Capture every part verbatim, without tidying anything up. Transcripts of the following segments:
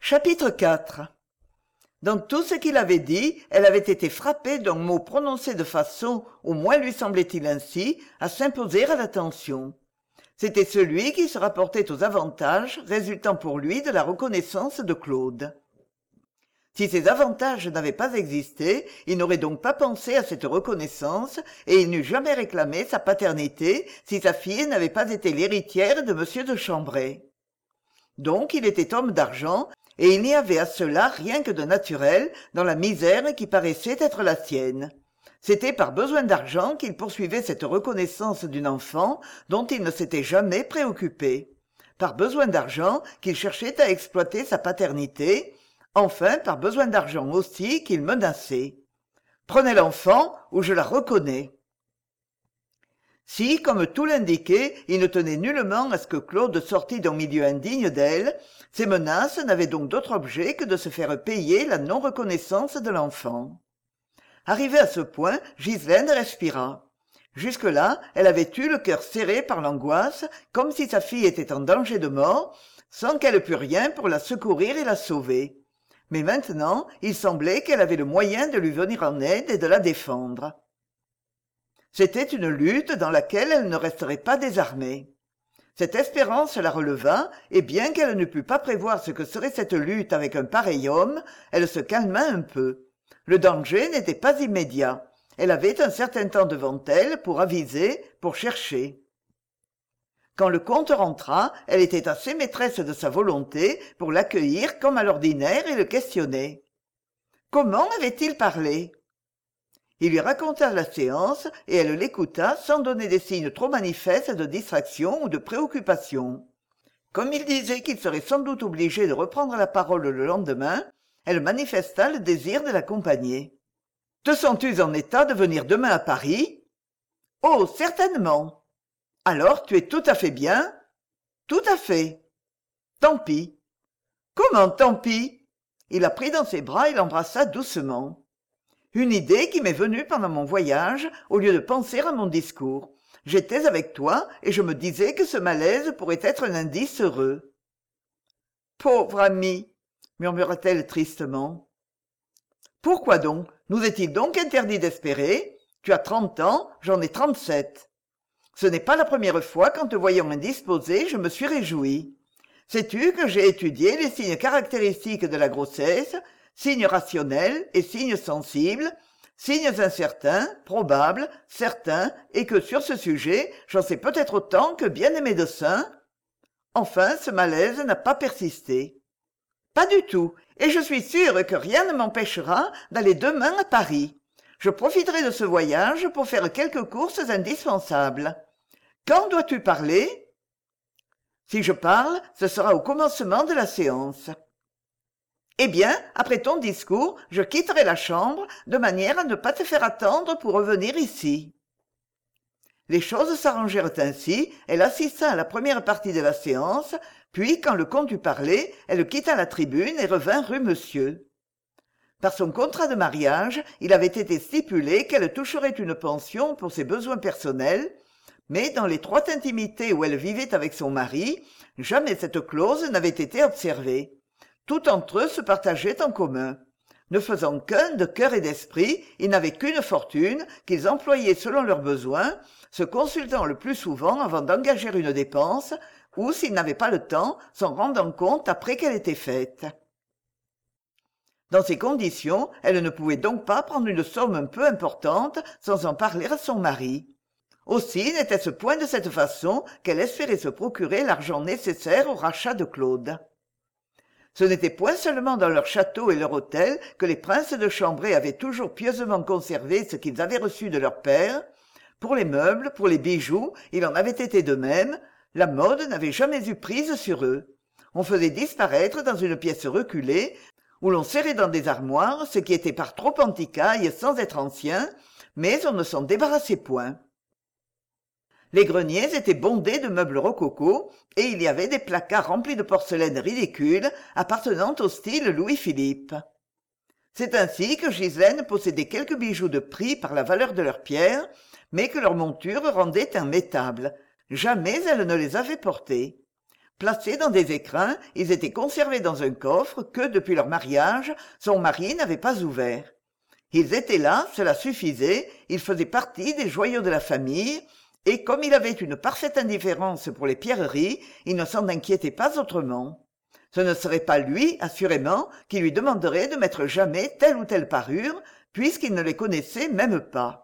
Chapitre quatre. Dans tout ce qu'il avait dit, elle avait été frappée d'un mot prononcé de façon, au moins lui semblait-il ainsi, à s'imposer à l'attention. C'était celui qui se rapportait aux avantages résultant pour lui de la reconnaissance de Claude. Si ces avantages n'avaient pas existé, il n'aurait donc pas pensé à cette reconnaissance et il n'eût jamais réclamé sa paternité si sa fille n'avait pas été l'héritière de M. de Chambray. Donc il était homme d'argent, et il n'y avait à cela rien que de naturel dans la misère qui paraissait être la sienne. C'était par besoin d'argent qu'il poursuivait cette reconnaissance d'une enfant dont il ne s'était jamais préoccupé. Par besoin d'argent qu'il cherchait à exploiter sa paternité, enfin par besoin d'argent aussi qu'il menaçait. Prenez l'enfant ou je la reconnais. Si, comme tout l'indiquait, il ne tenait nullement à ce que Claude sortît d'un milieu indigne d'elle, ces menaces n'avaient donc d'autre objet que de se faire payer la non-reconnaissance de l'enfant. Arrivée à ce point, Ghislaine respira. Jusque-là, elle avait eu le cœur serré par l'angoisse, comme si sa fille était en danger de mort, sans qu'elle pût rien pour la secourir et la sauver. Mais maintenant, il semblait qu'elle avait le moyen de lui venir en aide et de la défendre. C'était une lutte dans laquelle elle ne resterait pas désarmée. Cette espérance la releva, et bien qu'elle ne pût pas prévoir ce que serait cette lutte avec un pareil homme, elle se calma un peu. Le danger n'était pas immédiat. Elle avait un certain temps devant elle pour aviser, pour chercher. Quand le comte rentra, elle était assez maîtresse de sa volonté pour l'accueillir comme à l'ordinaire et le questionner. Comment avait-il parlé ? Il lui raconta la séance et elle l'écouta sans donner des signes trop manifestes de distraction ou de préoccupation. Comme il disait qu'il serait sans doute obligé de reprendre la parole le lendemain, elle manifesta le désir de l'accompagner. « Te sens-tu en état de venir demain à Paris ?»« Oh, certainement. »« Alors, tu es tout à fait bien ?»« Tout à fait. »« Tant pis. »« Comment tant pis ?» Il la prit dans ses bras et l'embrassa doucement. Une idée qui m'est venue pendant mon voyage, au lieu de penser à mon discours. J'étais avec toi et je me disais que ce malaise pourrait être un indice heureux. « Pauvre amie !» murmura-t-elle tristement. « Pourquoi donc ? Nous est-il donc interdit d'espérer ? Tu as trente ans, j'en ai trente-sept. Ce n'est pas la première fois qu'en te voyant indisposée, je me suis réjouie. Sais-tu que j'ai étudié les signes caractéristiques de la grossesse, signes rationnels et signes sensibles, signes incertains, probables, certains, et que sur ce sujet, j'en sais peut-être autant que bien des médecins. Enfin, ce malaise n'a pas persisté. Pas du tout, et je suis sûre que rien ne m'empêchera d'aller demain à Paris. Je profiterai de ce voyage pour faire quelques courses indispensables. Quand dois-tu parler ? Si je parle, ce sera au commencement de la séance. Eh bien, après ton discours, je quitterai la chambre, de manière à ne pas te faire attendre pour revenir ici. Les choses s'arrangèrent ainsi, elle assista à la première partie de la séance, puis, quand le comte eut parlé, elle quitta la tribune et revint rue Monsieur. Par son contrat de mariage, il avait été stipulé qu'elle toucherait une pension pour ses besoins personnels, mais dans l'étroite intimité où elle vivait avec son mari, jamais cette clause n'avait été observée. Tout entre eux se partageait en commun. Ne faisant qu'un de cœur et d'esprit, ils n'avaient qu'une fortune, qu'ils employaient selon leurs besoins, se consultant le plus souvent avant d'engager une dépense, ou, s'ils n'avaient pas le temps, s'en rendant compte après qu'elle était faite. Dans ces conditions, elle ne pouvait donc pas prendre une somme un peu importante sans en parler à son mari. Aussi n'était-ce point de cette façon qu'elle espérait se procurer l'argent nécessaire au rachat de Claude. Ce n'était point seulement dans leur château et leur hôtel que les princes de Chambray avaient toujours pieusement conservé ce qu'ils avaient reçu de leur père. Pour les meubles, pour les bijoux, il en avait été de même. La mode n'avait jamais eu prise sur eux. On faisait disparaître dans une pièce reculée, où l'on serrait dans des armoires ce qui était par trop antiquaille sans être ancien, mais on ne s'en débarrassait point. Les greniers étaient bondés de meubles rococo, et il y avait des placards remplis de porcelaine ridicule appartenant au style Louis-Philippe. C'est ainsi que Ghislaine possédait quelques bijoux de prix par la valeur de leurs pierres, mais que leur monture rendait immettable. Jamais elle ne les avait portés. Placés dans des écrins, ils étaient conservés dans un coffre que, depuis leur mariage, son mari n'avait pas ouvert. Ils étaient là, cela suffisait, ils faisaient partie des joyaux de la famille, et comme il avait une parfaite indifférence pour les pierreries, il ne s'en inquiétait pas autrement. Ce ne serait pas lui, assurément, qui lui demanderait de mettre jamais telle ou telle parure, puisqu'il ne les connaissait même pas.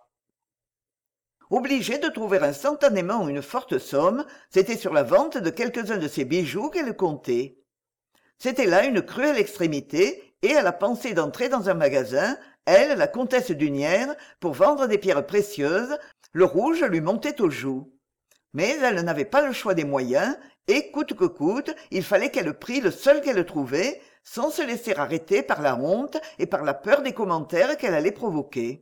Obligée de trouver instantanément une forte somme, c'était sur la vente de quelques-uns de ses bijoux qu'elle comptait. C'était là une cruelle extrémité, et à la pensée d'entrer dans un magasin, elle, la comtesse d'Unières, pour vendre des pierres précieuses, le rouge lui montait aux joues. Mais elle n'avait pas le choix des moyens, et coûte que coûte, il fallait qu'elle prît le seul qu'elle trouvait, sans se laisser arrêter par la honte et par la peur des commentaires qu'elle allait provoquer.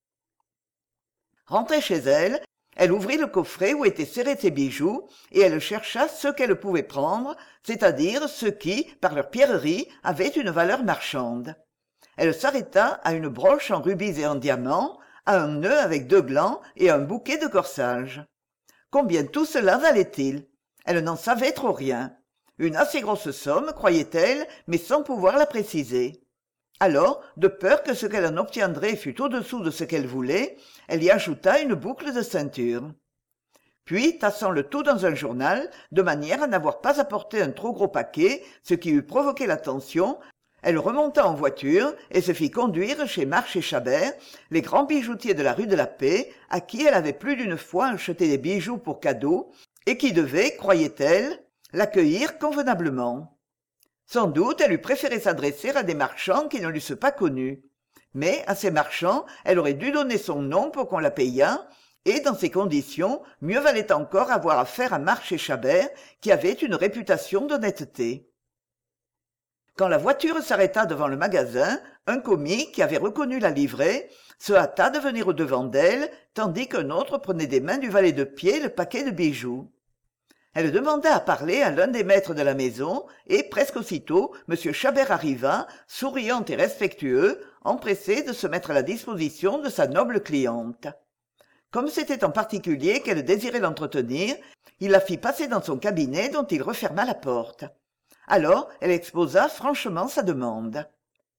Rentrée chez elle, elle ouvrit le coffret où étaient serrés ses bijoux, et elle chercha ceux qu'elle pouvait prendre, c'est-à-dire ceux qui, par leur pierrerie, avaient une valeur marchande. Elle s'arrêta à une broche en rubis et en diamants, à un nœud avec deux glands et un bouquet de corsage. Combien tout cela valait-il? Elle n'en savait trop rien. Une assez grosse somme, croyait-elle, mais sans pouvoir la préciser. Alors, de peur que ce qu'elle en obtiendrait fût au-dessous de ce qu'elle voulait, elle y ajouta une boucle de ceinture. Puis, tassant le tout dans un journal, de manière à n'avoir pas apporté un trop gros paquet, ce qui eût provoqué l'attention, elle remonta en voiture et se fit conduire chez Marche et Chabert, les grands bijoutiers de la rue de la Paix, à qui elle avait plus d'une fois acheté des bijoux pour cadeau, et qui devaient, croyait-elle, l'accueillir convenablement. Sans doute elle eût préféré s'adresser à des marchands qui ne l'eussent pas connue. Mais à ces marchands, elle aurait dû donner son nom pour qu'on la payât, et dans ces conditions, mieux valait encore avoir affaire à Marche et Chabert, qui avaient une réputation d'honnêteté. Quand la voiture s'arrêta devant le magasin, un commis, qui avait reconnu la livrée, se hâta de venir au-devant d'elle, tandis qu'un autre prenait des mains du valet de pied le paquet de bijoux. Elle demanda à parler à l'un des maîtres de la maison, et presque aussitôt, M. Chabert arriva, souriant et respectueux, empressé de se mettre à la disposition de sa noble cliente. Comme c'était en particulier qu'elle désirait l'entretenir, il la fit passer dans son cabinet dont il referma la porte. Alors elle exposa franchement sa demande.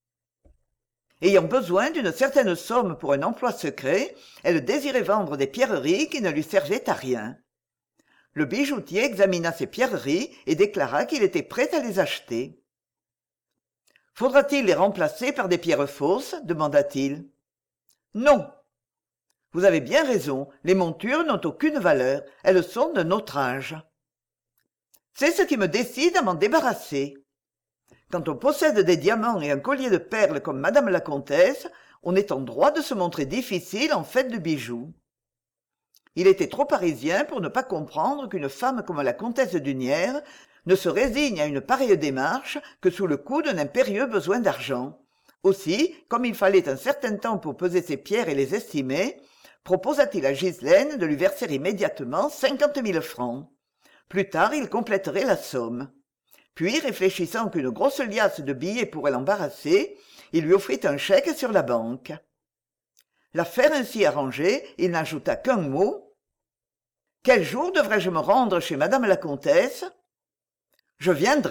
Ayant besoin d'une certaine somme pour un emploi secret, elle désirait vendre des pierreries qui ne lui servaient à rien. Le bijoutier examina ces pierreries et déclara qu'il était prêt à les acheter. « Faudra-t-il les remplacer par des pierres fausses ?» demanda-t-il. « Non. Vous avez bien raison, les montures n'ont aucune valeur, elles sont d'un autre âge. C'est ce qui me décide à m'en débarrasser. Quand on possède des diamants et un collier de perles comme madame la comtesse, on est en droit de se montrer difficile en fait de bijoux. » Il était trop parisien pour ne pas comprendre qu'une femme comme la comtesse d'Unières ne se résigne à une pareille démarche que sous le coup d'un impérieux besoin d'argent. Aussi, comme il fallait un certain temps pour peser ses pierres et les estimer, proposa-t-il à Ghislaine de lui verser immédiatement cinquante mille francs. Plus tard, il compléterait la somme. Puis, réfléchissant qu'une grosse liasse de billets pourrait l'embarrasser, il lui offrit un chèque sur la banque. L'affaire ainsi arrangée, il n'ajouta qu'un mot. « Quel jour devrais-je me rendre chez madame la comtesse ?»« Je viendrai. »